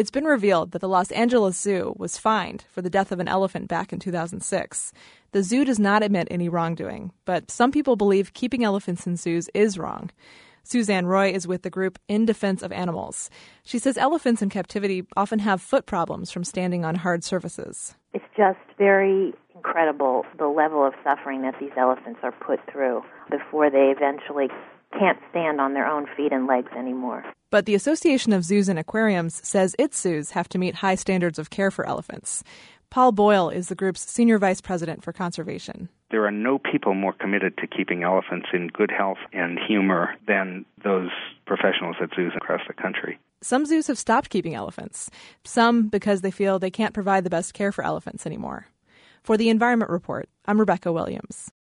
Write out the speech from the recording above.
It's been revealed that the Los Angeles Zoo was fined for the death of an elephant back in 2006. The zoo does not admit any wrongdoing, but some people believe keeping elephants in zoos is wrong. Suzanne Roy is with the group In Defense of Animals. She says elephants in captivity often have foot problems from standing on hard surfaces. It's just very incredible the level of suffering that these elephants are put through before they eventually can't stand on their own feet and legs anymore. But the Association of Zoos and Aquariums says its zoos have to meet high standards of care for elephants. Paul Boyle is the group's senior vice president for conservation. There are no people more committed to keeping elephants in good health and humor than those professionals at zoos across the country. Some zoos have stopped keeping elephants, some because they feel they can't provide the best care for elephants anymore. For the Environment Report, I'm Rebecca Williams.